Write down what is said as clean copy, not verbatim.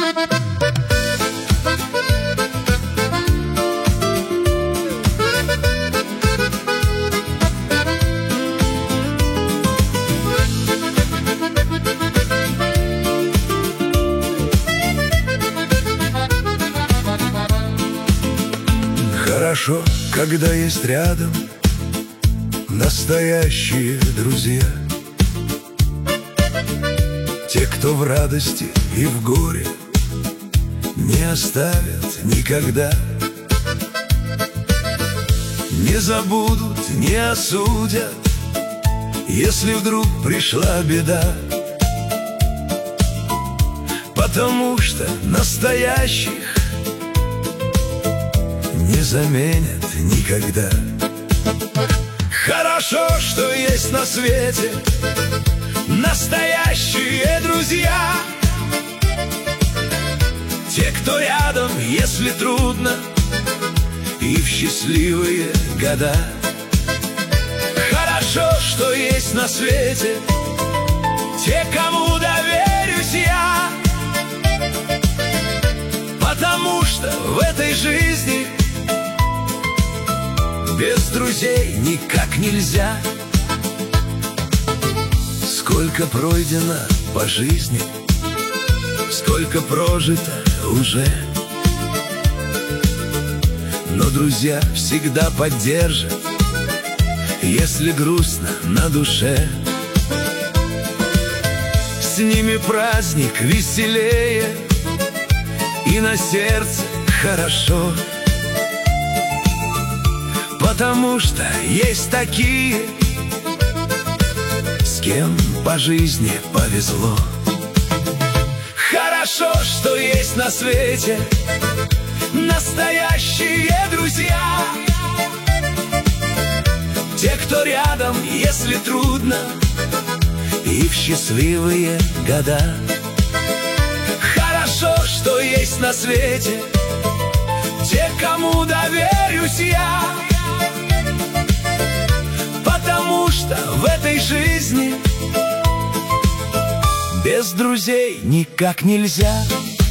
Хорошо, когда есть рядом настоящие друзья, те, кто в радости и в горе не оставят никогда, не забудут, не осудят, если вдруг пришла беда. Потому что настоящих не заменят никогда. Хорошо, что есть на свете настоящие друзья, те, кто рядом, если трудно, и в счастливые года. Хорошо, что есть на свете те, кому доверюсь я, потому что в этой жизни без друзей никак нельзя. Сколько пройдено по жизни, сколько прожито уже, но друзья всегда поддержат, если грустно на душе. С ними праздник веселее, и на сердце хорошо, потому что есть такие, с кем по жизни повезло. Хорошо, что есть на свете настоящие друзья, те, кто рядом, если трудно, и в счастливые года. Хорошо, что есть на свете те, кому доверюсь я, потому что в этой жизни без друзей никак нельзя.